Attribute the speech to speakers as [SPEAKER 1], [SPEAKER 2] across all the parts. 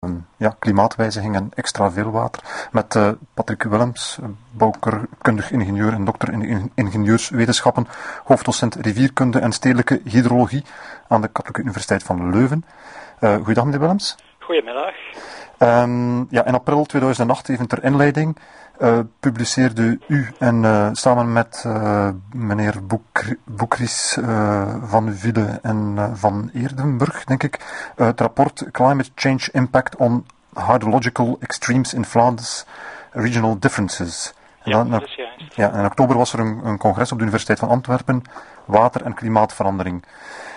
[SPEAKER 1] klimaatwijziging en extra veel water. Met Patrick Willems, bouwkundig ingenieur en dokter in ingenieurswetenschappen, hoofddocent rivierkunde en stedelijke hydrologie aan de Katholieke Universiteit van Leuven. Goeiedag, meneer Willems.
[SPEAKER 2] Goedemiddag.
[SPEAKER 1] In april 2008, even ter inleiding, publiceerde u en samen met meneer Boekries van Ville en van Eerdenburg, denk ik, het rapport Climate Change Impact on Hydrological Extremes in Flanders, Regional Differences. In oktober was er een congres op de Universiteit van Antwerpen, water- en klimaatverandering.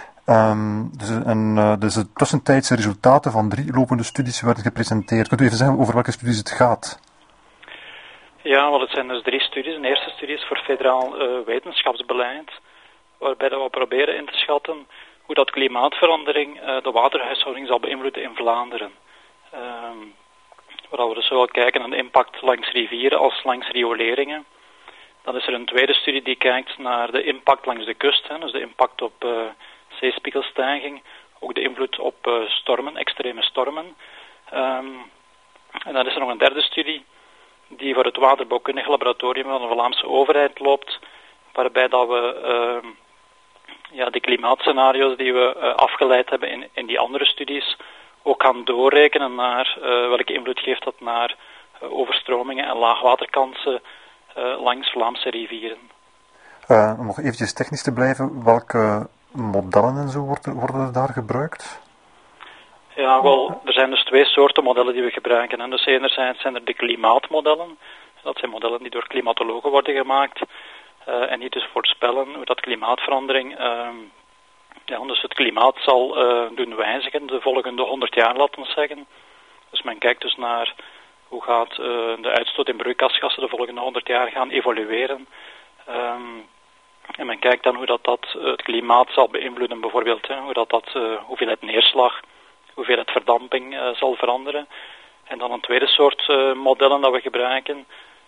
[SPEAKER 1] Dus de tussentijdse resultaten van 3 lopende studies werden gepresenteerd. Kunt u even zeggen over welke studies het gaat?
[SPEAKER 2] Ja, wel, het zijn dus 3 studies. De eerste studie is voor federaal wetenschapsbeleid, waarbij we proberen in te schatten hoe dat klimaatverandering de waterhuishouding zal beïnvloeden in Vlaanderen. Waar we dus zowel kijken naar de impact langs rivieren als langs rioleringen. Dan is er een tweede studie die kijkt naar de impact langs de kust, dus de impact op zeespiegelstijging, ook de invloed op stormen, extreme stormen. En dan is er nog een derde studie die voor het waterbouwkundig laboratorium van de Vlaamse overheid loopt, waarbij dat we de klimaatscenario's die we afgeleid hebben in die andere studies ook gaan doorrekenen naar welke invloed geeft dat naar overstromingen en laagwaterkansen langs Vlaamse rivieren.
[SPEAKER 1] Om nog eventjes technisch te blijven, welke modellen en zo worden daar gebruikt?
[SPEAKER 2] Ja, wel, er zijn dus 2 soorten modellen die we gebruiken. En dus enerzijds zijn er de klimaatmodellen. Dat zijn modellen die door klimatologen worden gemaakt. En die dus voorspellen hoe dat klimaatverandering dus het klimaat zal doen wijzigen de volgende 100 jaar, laten we zeggen. Dus men kijkt dus naar hoe gaat de uitstoot in broeikasgassen de volgende 100 jaar gaan evolueren. En men kijkt dan hoe dat het klimaat zal beïnvloeden, bijvoorbeeld. Hoeveelheid neerslag, hoeveelheid verdamping zal veranderen. En dan een tweede soort modellen dat we gebruiken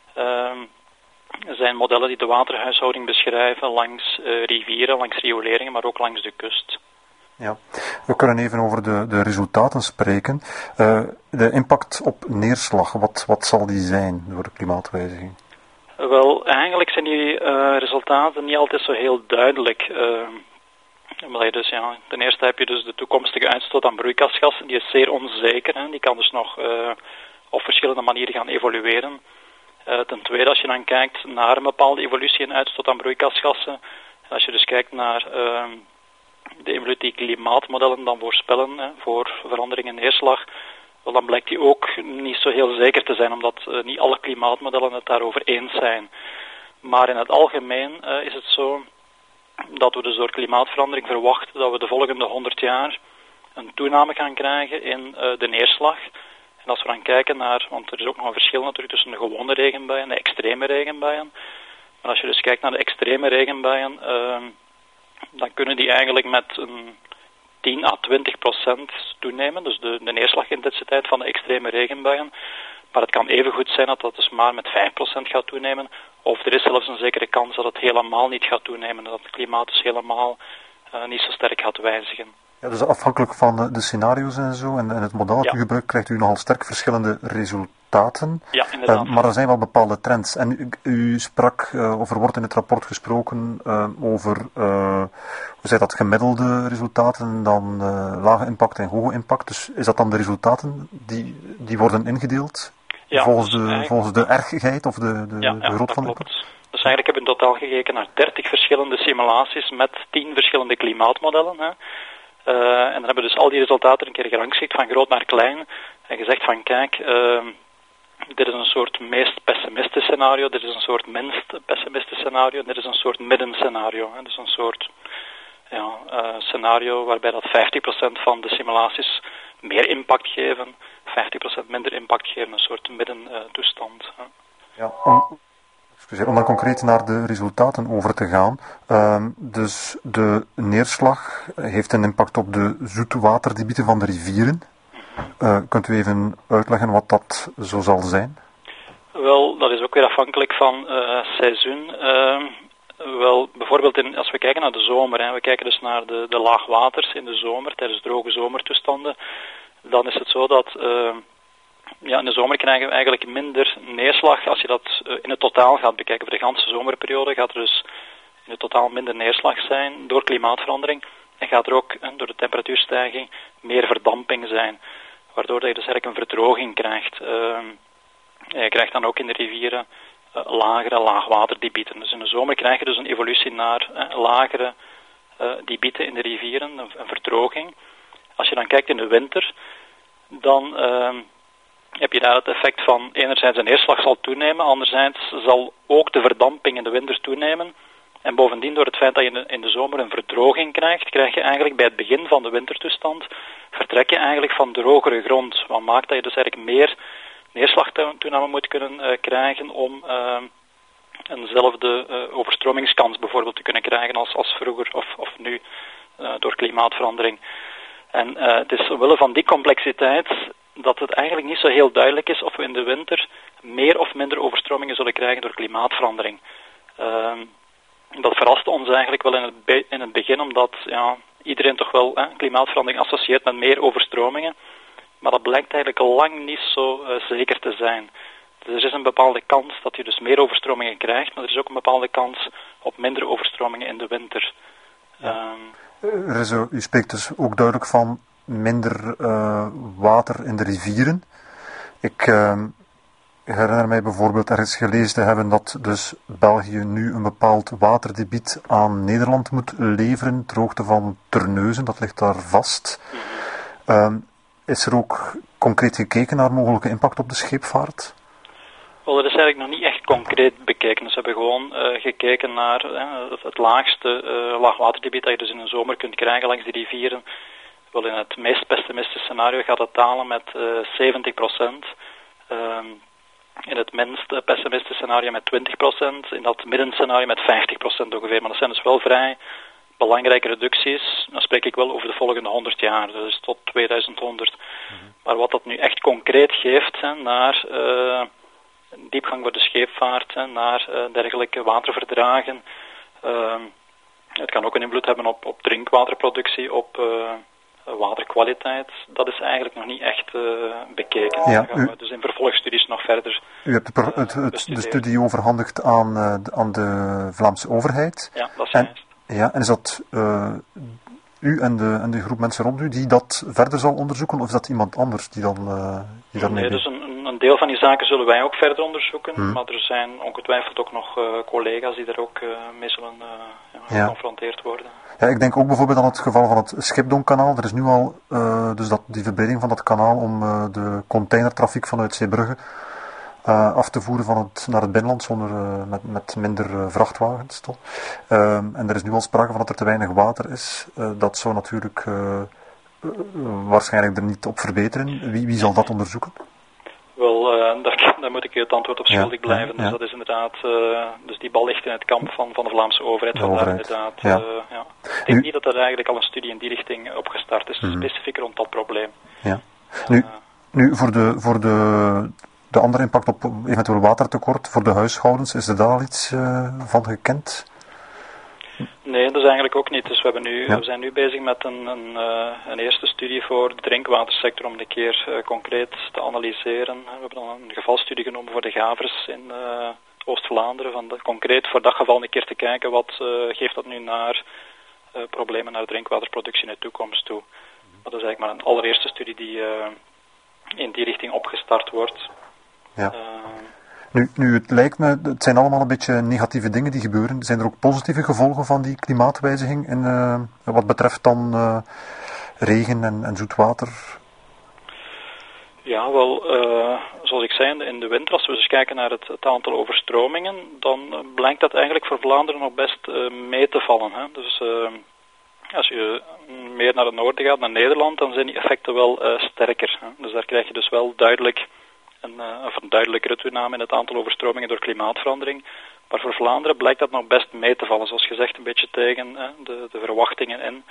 [SPEAKER 2] zijn modellen die de waterhuishouding beschrijven langs rivieren, langs rioleringen, maar ook langs de kust.
[SPEAKER 1] Ja, we kunnen even over de resultaten spreken. De impact op neerslag, wat zal die zijn door de klimaatwijziging?
[SPEAKER 2] Wel, eigenlijk zijn die resultaten niet altijd zo heel duidelijk. Omdat je dus, ten eerste heb je dus de toekomstige uitstoot aan broeikasgassen, die is zeer onzeker. Hè. Die kan dus nog op verschillende manieren gaan evolueren. Ten tweede, als je dan kijkt naar een bepaalde evolutie in uitstoot aan broeikasgassen, en als je dus kijkt naar de invloed die klimaatmodellen dan voorspellen voor verandering in neerslag, wel, dan blijkt die ook niet zo heel zeker te zijn, omdat niet alle klimaatmodellen het daarover eens zijn. Maar in het algemeen is het zo dat we dus door klimaatverandering verwachten dat we de volgende 100 jaar een toename gaan krijgen in de neerslag. En als we dan kijken naar, want er is ook nog een verschil natuurlijk tussen de gewone regenbuien en de extreme regenbuien. Maar als je dus kijkt naar de extreme regenbuien, dan kunnen die eigenlijk met een 10 à 20% toenemen. Dus de neerslagintensiteit van de extreme regenbuien. Maar het kan even goed zijn dat dat dus maar met 5% gaat toenemen. Of er is zelfs een zekere kans dat het helemaal niet gaat toenemen. Dat het klimaat dus helemaal niet zo sterk gaat wijzigen.
[SPEAKER 1] Ja, dus afhankelijk van de scenario's en zo en het model dat u gebruikt, krijgt u nogal sterk verschillende resultaten.
[SPEAKER 2] Ja, inderdaad.
[SPEAKER 1] Maar er zijn wel bepaalde trends. En u sprak, of er wordt in het rapport gesproken over, hoe zei dat, gemiddelde resultaten, dan lage impact en hoge impact. Dus is dat dan de resultaten die worden ingedeeld?
[SPEAKER 2] Ja,
[SPEAKER 1] volgens de ergheid of de grootte van de impact?
[SPEAKER 2] Dus eigenlijk hebben we in totaal gekeken naar 30 verschillende simulaties met 10 verschillende klimaatmodellen. Hè. En dan hebben we dus al die resultaten een keer gerangschikt van groot naar klein. En gezegd van kijk, dit is een soort meest pessimistisch scenario, dit is een soort minst pessimistisch scenario en dit is een soort middenscenario. Dus een soort scenario waarbij dat 50% van de simulaties meer impact geven, 50% minder impact geven, een soort middentoestand.
[SPEAKER 1] Ja, om dan concreet naar de resultaten over te gaan. Dus de neerslag heeft een impact op de zoetwaterdebieten van de rivieren. Kunt u even uitleggen wat dat zo zal zijn?
[SPEAKER 2] Wel, dat is ook weer afhankelijk van seizoen. Wel, bijvoorbeeld als we kijken naar de zomer, we kijken dus naar de laagwaters in de zomer, tijdens droge zomertoestanden, dan is het zo dat in de zomer krijgen we eigenlijk minder neerslag. Als je dat in het totaal gaat bekijken, voor de ganse zomerperiode gaat er dus in het totaal minder neerslag zijn door klimaatverandering. En gaat er ook door de temperatuurstijging meer verdamping zijn. Waardoor je dus eigenlijk een verdroging krijgt. Je krijgt dan ook in de rivieren lagere laagwaterdebieten. Dus in de zomer krijg je dus een evolutie naar lagere debieten in de rivieren, een verdroging. Als je dan kijkt in de winter, dan heb je daar het effect van enerzijds de neerslag zal toenemen, anderzijds zal ook de verdamping in de winter toenemen. En bovendien, door het feit dat je in de zomer een verdroging krijgt, krijg je eigenlijk bij het begin van de wintertoestand, vertrek je eigenlijk van drogere grond. Wat maakt dat je dus eigenlijk meer neerslagtoename moet kunnen krijgen om eenzelfde overstromingskans bijvoorbeeld te kunnen krijgen als vroeger of nu door klimaatverandering. En het is omwille van die complexiteit dat het eigenlijk niet zo heel duidelijk is of we in de winter meer of minder overstromingen zullen krijgen door klimaatverandering. Dat verraste ons eigenlijk wel in het begin, omdat iedereen toch wel klimaatverandering associeert met meer overstromingen. Maar dat blijkt eigenlijk al lang niet zo zeker te zijn. Dus er is een bepaalde kans dat je dus meer overstromingen krijgt, maar er is ook een bepaalde kans op minder overstromingen in de winter.
[SPEAKER 1] U spreekt dus ook duidelijk van minder water in de rivieren. Ik herinner mij bijvoorbeeld ergens gelezen te hebben dat dus België nu een bepaald waterdebiet aan Nederland moet leveren, ter hoogte van Terneuzen, dat ligt daar vast. Is er ook concreet gekeken naar mogelijke impact op de scheepvaart?
[SPEAKER 2] Wel, dat is eigenlijk nog niet echt concreet bekeken. Dus we hebben gewoon gekeken naar het laagste laagwaterdebiet dat je dus in de zomer kunt krijgen langs die rivieren. Wel, in het meest pessimistische scenario gaat het dalen met 70%. In het minst pessimistische scenario met 20%. In dat middenscenario met 50% ongeveer. Maar dat zijn dus wel vrij belangrijke reducties. Dan spreek ik wel over de volgende 100 jaar. Dus tot 2100. Maar wat dat nu echt concreet geeft naar diepgang voor de scheepvaart, naar dergelijke waterverdragen. Het kan ook een invloed hebben op drinkwaterproductie, op waterkwaliteit. Dat is eigenlijk nog niet echt bekeken.
[SPEAKER 1] Ja,
[SPEAKER 2] Dan gaan we dus in vervolgstudies nog verder
[SPEAKER 1] U hebt de studie overhandigd aan de Vlaamse overheid.
[SPEAKER 2] Ja, dat is juist.
[SPEAKER 1] Ja, en is dat u en de groep mensen rond u die dat verder zal onderzoeken, of is dat iemand anders die dan daarmee...
[SPEAKER 2] Nee, dus een deel van die zaken zullen wij ook verder onderzoeken, maar er zijn ongetwijfeld ook nog collega's die daar ook mee zullen geconfronteerd worden.
[SPEAKER 1] Ja, ik denk ook bijvoorbeeld aan het geval van het Schipdonkkanaal. Er is nu al dus die verbreding van dat kanaal om de containertrafiek vanuit Zeebrugge af te voeren naar het binnenland zonder, met minder vrachtwagens. Toch? En er is nu al sprake van dat er te weinig water is. Dat zou natuurlijk waarschijnlijk er niet op verbeteren. Wie zal dat onderzoeken?
[SPEAKER 2] Wel, daar moet ik het antwoord op schuldig blijven. Dus dat is inderdaad, dus die bal ligt in het kamp van de Vlaamse overheid. Vandaar inderdaad. Ik denk niet dat er eigenlijk al een studie in die richting opgestart is, specifiek rond dat probleem.
[SPEAKER 1] Ja. Nu voor de andere impact op eventueel watertekort voor de huishoudens, is er daar al iets van gekend?
[SPEAKER 2] Nee, dat is eigenlijk ook niet. Dus we zijn nu bezig met een eerste studie voor de drinkwatersector om een keer concreet te analyseren. We hebben dan een gevalstudie genomen voor de Gavers in Oost-Vlaanderen. Concreet voor dat geval een keer te kijken wat geeft dat nu naar problemen naar de drinkwaterproductie in de toekomst toe. Dat is eigenlijk maar een allereerste studie die in die richting opgestart wordt.
[SPEAKER 1] Ja. Nu, het lijkt me, het zijn allemaal een beetje negatieve dingen die gebeuren. Zijn er ook positieve gevolgen van die klimaatwijziging wat betreft dan regen en zoetwater?
[SPEAKER 2] Ja, wel, zoals ik zei, in de winter, als we dus kijken naar het aantal overstromingen, dan blijkt dat eigenlijk voor Vlaanderen nog best mee te vallen. Hè? Dus als je meer naar het noorden gaat, naar Nederland, dan zijn die effecten wel sterker. Hè? Dus daar krijg je dus wel duidelijk een duidelijkere toename in het aantal overstromingen door klimaatverandering. Maar voor Vlaanderen blijkt dat nog best mee te vallen, zoals gezegd een beetje tegen de verwachtingen in.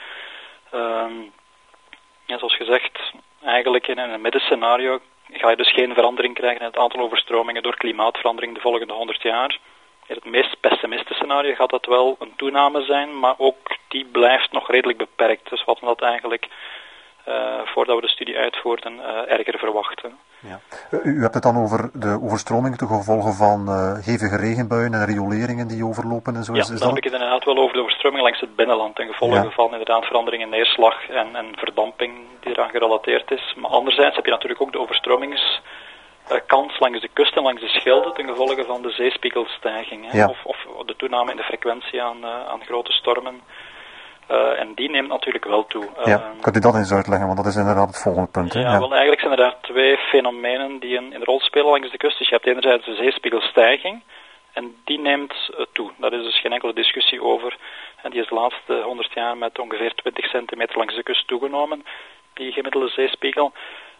[SPEAKER 2] Zoals gezegd, eigenlijk in een middenscenario ga je dus geen verandering krijgen in het aantal overstromingen door klimaatverandering de volgende 100 jaar. In het meest pessimistische scenario gaat dat wel een toename zijn, maar ook die blijft nog redelijk beperkt. Dus wat we dat eigenlijk voordat we de studie uitvoerden, erger verwachten.
[SPEAKER 1] Ja. U hebt het dan over de overstromingen, de gevolgen van hevige regenbuien en rioleringen die overlopen en zo.
[SPEAKER 2] Ja, dan heb ik het inderdaad wel over de overstroming langs het binnenland ten gevolge van inderdaad verandering in neerslag en verdamping die eraan gerelateerd is. Maar anderzijds heb je natuurlijk ook de overstromingskans langs de kust en langs de Schelde ten gevolge van de zeespiegelstijging. Hè, of de toename in de frequentie aan grote stormen. En die neemt natuurlijk wel toe.
[SPEAKER 1] Kunt u dat eens uitleggen, want dat is inderdaad het volgende punt. Hè?
[SPEAKER 2] Wel, eigenlijk zijn er daar twee fenomenen die een rol spelen langs de kust. Dus je hebt enerzijds de zeespiegelstijging, en die neemt toe. Daar is dus geen enkele discussie over. En die is de laatste 100 jaar met ongeveer 20 centimeter langs de kust toegenomen, die gemiddelde zeespiegel.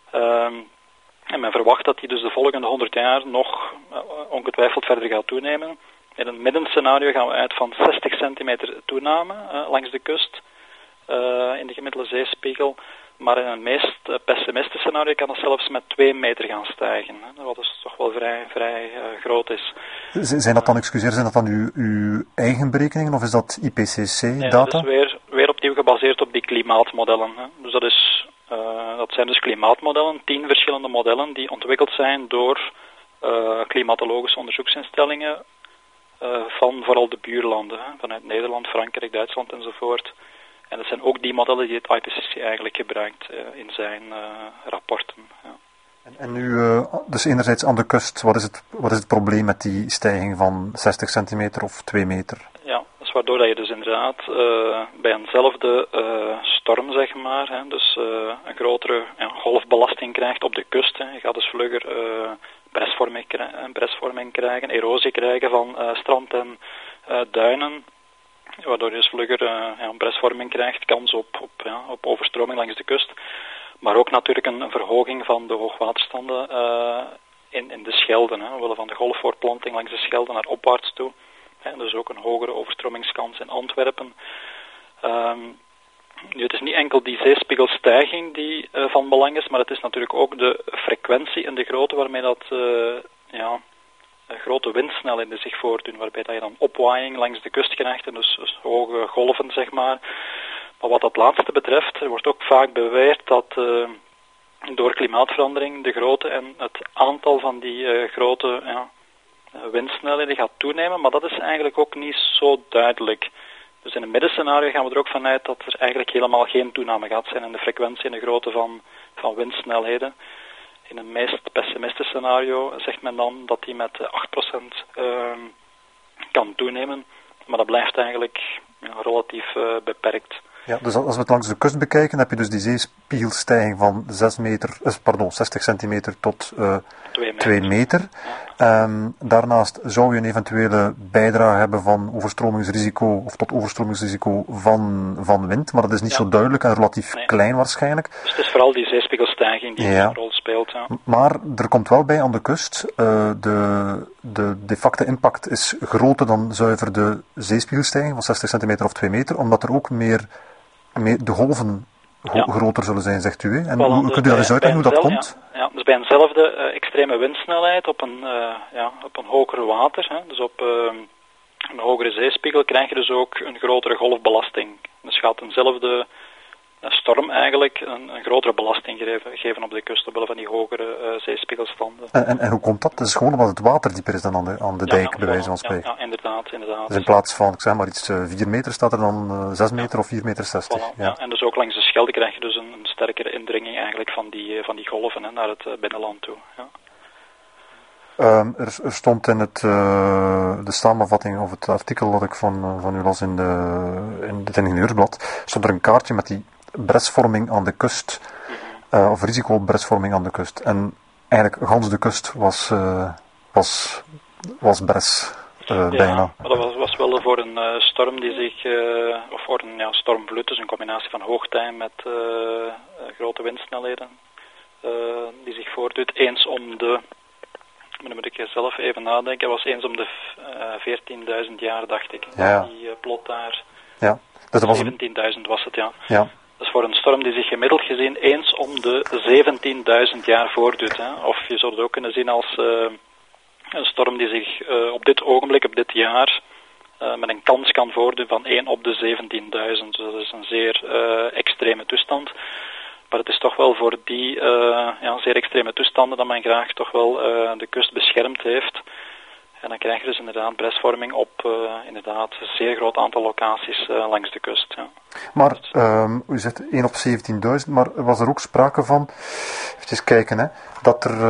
[SPEAKER 2] En men verwacht dat die dus de volgende 100 jaar nog ongetwijfeld verder gaat toenemen. In een middenscenario gaan we uit van 60 centimeter toename langs de kust in de gemiddelde zeespiegel. Maar in een meest pessimistische scenario kan het zelfs met 2 meter gaan stijgen. Wat dus toch wel vrij groot is.
[SPEAKER 1] Zijn dat dan uw eigen berekeningen of is dat IPCC-data?
[SPEAKER 2] Nee, dat is weer opnieuw gebaseerd op die klimaatmodellen. Dus dat zijn dus klimaatmodellen, 10 verschillende modellen die ontwikkeld zijn door klimatologische onderzoeksinstellingen. Van vooral de buurlanden, vanuit Nederland, Frankrijk, Duitsland enzovoort. En dat zijn ook die modellen die het IPCC eigenlijk gebruikt in zijn rapporten. Ja.
[SPEAKER 1] En nu, dus enerzijds aan de kust, wat is het probleem met die stijging van 60 centimeter of 2 meter?
[SPEAKER 2] Ja, dat is waardoor dat je dus inderdaad bij eenzelfde storm, zeg maar, dus een grotere golfbelasting krijgt op de kust. Je gaat dus vlugger bresvorming krijgen, erosie krijgen van strand en duinen, waardoor je dus vlugger een bresvorming krijgt, kans op overstroming langs de kust. Maar ook natuurlijk een verhoging van de hoogwaterstanden in de Schelde, omwille van de golfvoortplanting langs de Schelde naar opwaarts toe. Dus ook een hogere overstromingskans in Antwerpen. Nu, het is niet enkel die zeespiegelstijging die van belang is, maar het is natuurlijk ook de frequentie en de grootte waarmee dat grote windsnelheden zich voordoen, waarbij dat je dan opwaaiing langs de kust krijgt en dus hoge golven, zeg maar. Maar wat dat laatste betreft, er wordt ook vaak beweerd dat door klimaatverandering de grootte en het aantal van die grote windsnelheden gaat toenemen, maar dat is eigenlijk ook niet zo duidelijk. Dus in een middenscenario gaan we er ook vanuit dat er eigenlijk helemaal geen toename gaat zijn in de frequentie en de grootte van windsnelheden. In een meest pessimistisch scenario zegt men dan dat die met 8% kan toenemen, maar dat blijft eigenlijk relatief beperkt.
[SPEAKER 1] Ja, dus als we het langs de kust bekijken, heb je dus die zeespiegelstijging van 60 centimeter tot 2 meter. Ja. Daarnaast zou je een eventuele bijdrage hebben van overstromingsrisico of tot overstromingsrisico van wind, maar dat is niet zo duidelijk en relatief klein waarschijnlijk.
[SPEAKER 2] Dus het is vooral die zeespiegelstijging die een rol speelt. Ja.
[SPEAKER 1] Maar er komt wel bij aan de kust, de facto impact is groter dan zuiver de zeespiegelstijging van 60 centimeter of 2 meter, omdat er ook meer de golven groter zullen zijn, zegt u. Hè? En
[SPEAKER 2] dus
[SPEAKER 1] kunt u dat eens uitleggen hoe dat komt?
[SPEAKER 2] Ja, dus bij eenzelfde extreme windsnelheid op een hoger water, dus op een hogere zeespiegel, krijg je dus ook een grotere golfbelasting. Dus gaat eenzelfde storm eigenlijk een grotere belasting geven op de kust, omwille van die hogere zeespiegelstanden.
[SPEAKER 1] En hoe komt dat? Dat is gewoon omdat het water dieper is dan aan de dijk, bij wijze van spreken.
[SPEAKER 2] Ja, inderdaad.
[SPEAKER 1] Dus in plaats van, ik zeg maar iets 4 meter, staat er dan 6 meter of 4,60 meter.
[SPEAKER 2] Voilà, en dus ook langs de Schelde krijg je dus een sterkere indringing eigenlijk van die golven naar het binnenland toe. Ja.
[SPEAKER 1] Er stond in de samenvatting of het artikel dat ik van u las in het ingenieursblad, stond er een kaartje met die bresvorming aan de kust, of risico op bresvorming aan de kust. En eigenlijk gans de kust was bres, bijna.
[SPEAKER 2] Maar dat was wel voor een storm die zich, of voor een stormvloed, dus een combinatie van hoogtij met grote windsnelheden, die zich voordoet. Eens om de, dan moet ik zelf even nadenken, was eens om de 14.000 jaar, dacht ik.
[SPEAKER 1] Ja.
[SPEAKER 2] Die plot daar.
[SPEAKER 1] Ja. Dus dat was
[SPEAKER 2] 17.000 was het, ja.
[SPEAKER 1] Ja.
[SPEAKER 2] Dat is voor een storm die zich gemiddeld gezien eens om de 17.000 jaar voordoet. Hè. Of je zou het ook kunnen zien als een storm die zich op dit ogenblik, op dit jaar, met een kans kan voordoen van 1 op de 17.000. Dus dat is een zeer extreme toestand. Maar het is toch wel voor die zeer extreme toestanden dat men graag toch wel de kust beschermd heeft. En dan krijg je dus inderdaad bresvorming op inderdaad een zeer groot aantal locaties langs de kust. Ja.
[SPEAKER 1] Maar, u zegt 1 op 17.000, maar was er ook sprake van, even kijken, hè, dat er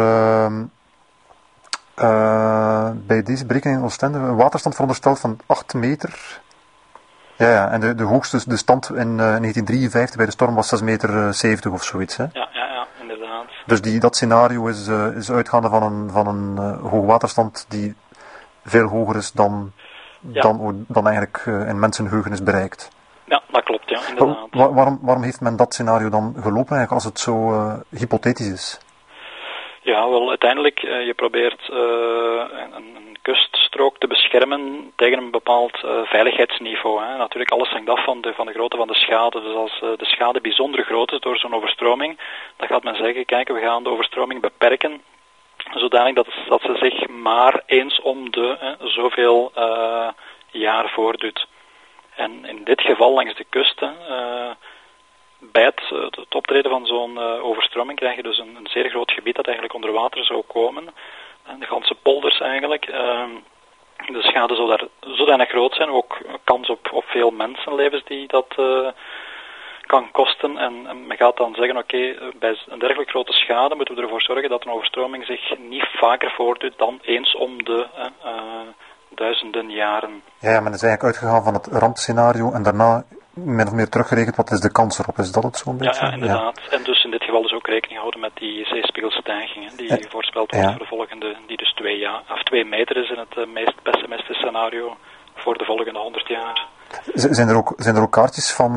[SPEAKER 1] bij deze berekening in Oostende een waterstand verondersteld van 8 meter. Ja, en de hoogste, de stand in 1953 bij de storm was 6,70 meter of zoiets. Hè?
[SPEAKER 2] Ja, inderdaad.
[SPEAKER 1] Dus dat scenario is uitgaande van een hoogwaterstand die veel hoger is dan eigenlijk in mensenheugen is bereikt.
[SPEAKER 2] Ja, dat klopt, ja, inderdaad.
[SPEAKER 1] Waarom heeft men dat scenario dan gelopen eigenlijk, als het zo hypothetisch is?
[SPEAKER 2] Ja, wel, uiteindelijk, je probeert een kuststrook te beschermen tegen een bepaald veiligheidsniveau. Hè. Natuurlijk, alles hangt af van de grootte van de schade. Dus als de schade bijzonder groot is door zo'n overstroming, dan gaat men zeggen, kijk, we gaan de overstroming beperken, zodanig dat ze zich maar eens om de zoveel jaar voordoet. En in dit geval langs de kust, bij het optreden van zo'n overstroming krijg je dus een zeer groot gebied dat eigenlijk onder water zou komen. De ganse polders eigenlijk. De schade zou daar zodanig groot zijn, ook kans op veel mensenlevens die dat kan kosten. En men gaat dan zeggen, oké, bij een dergelijk grote schade moeten we ervoor zorgen dat een overstroming zich niet vaker voordoet dan eens om de duizenden jaren.
[SPEAKER 1] Ja, men is eigenlijk uitgegaan van het rampscenario en daarna min of meer teruggerekend wat is de kans erop. Is dat het zo'n beetje?
[SPEAKER 2] Ja, inderdaad. Ja. En dus in dit geval dus ook rekening houden met die zeespiegelstijgingen die voorspeld wordt voor de volgende, die dus 2 meter is in het meest pessimistische scenario voor de volgende 100 jaar.
[SPEAKER 1] Zijn er ook kaartjes van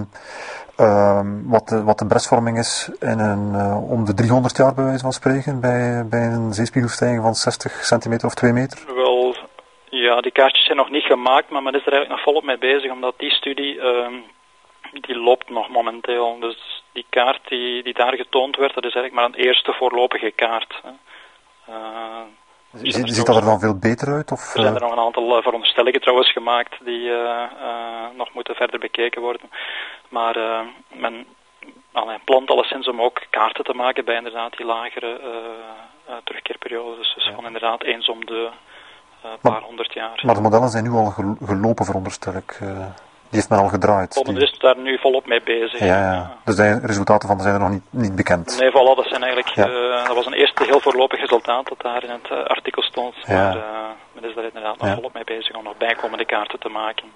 [SPEAKER 1] wat de bresvorming is om de 300 jaar bij wijze van spreken bij een zeespiegelstijging van 60 centimeter of 2 meter?
[SPEAKER 2] Wel, ja, die kaartjes zijn nog niet gemaakt, maar men is er eigenlijk nog volop mee bezig, omdat die studie die loopt nog momenteel. Dus die kaart die daar getoond werd, dat is eigenlijk maar een eerste voorlopige kaart.
[SPEAKER 1] Ziet dat er dan veel beter uit? Of,
[SPEAKER 2] er zijn er nog een aantal veronderstellingen trouwens gemaakt die nog moeten verder bekeken worden. Maar men plant alleszins om ook kaarten te maken bij inderdaad die lagere terugkeerperiodes. Dus van inderdaad eens om de paar 100 jaar.
[SPEAKER 1] Maar de modellen zijn nu al gelopen, veronderstel ik. Die heeft men al gedraaid.
[SPEAKER 2] Men is daar nu volop mee bezig.
[SPEAKER 1] Ja. Dus de resultaten van zijn er nog niet bekend.
[SPEAKER 2] Nee, voilà, dat zijn eigenlijk, dat was een eerste heel voorlopig resultaat dat daar in het artikel stond. Maar men is daar inderdaad nog volop mee bezig om nog bijkomende kaarten te maken.